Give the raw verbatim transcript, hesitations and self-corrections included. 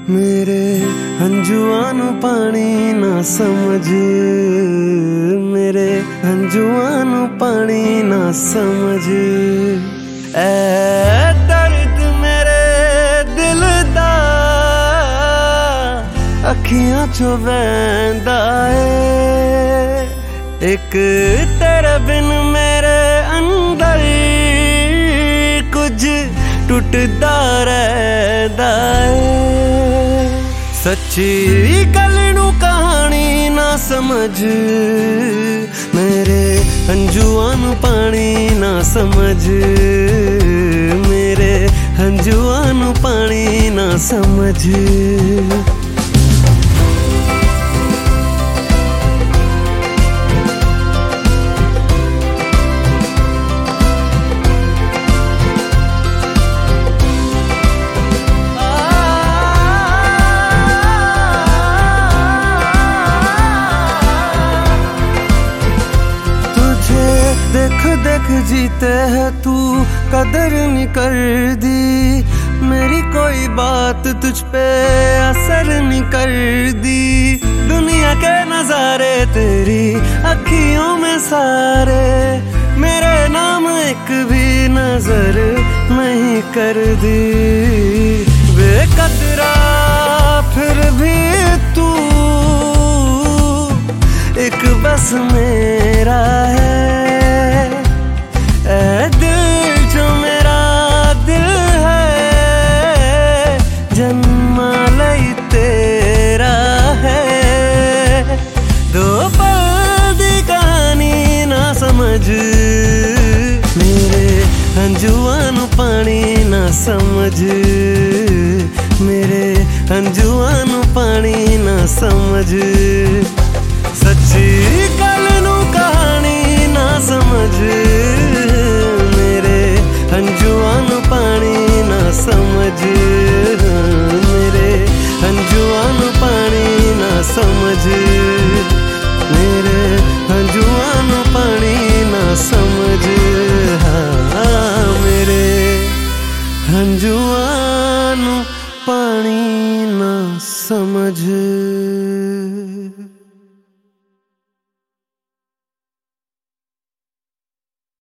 मेरे हंजुआं नू पानी ना समझ, मेरे हंजुआं नू पानी ना समझ। ऐ दर्द मेरे दिल दा अखियां चो वहंदा है, एक तेरे बिन मेरे अंदर कुछ टुटदा रहदा है। सच्ची गल नू कहानी ना समझ, मेरे हंजुआं नू पानी ना समझ, मेरे हंजुआं नू पानी ना समझ। देख देख जीते है तू कदर नहीं कर दी, मेरी कोई बात तुझ पे असर नहीं कर दी। दुनिया के नजारे तेरी अखियों में सारे, मेरे नाम एक भी नजर नहीं कर दी। बेकदरा फिर भी तू एक बस मेरा है, ऐ दिल जो मेरा दिल है, जन्मा लई तेरा है। दो पल दी कहानी ना समझ, मेरे हंजुआं नू पानी ना समझ, मेरे हंजुआं नू पानी ना समझ। सच्ची गल नू कहानी ना समझ, मेरे हंजुआं नू पानी ना समझ, मेरे हंजुआं नू पानी ना समझ, मेरे हंजुआं नू पानी ना समझ। हाँ, मेरे हंजुआं नू पानी ना समझ।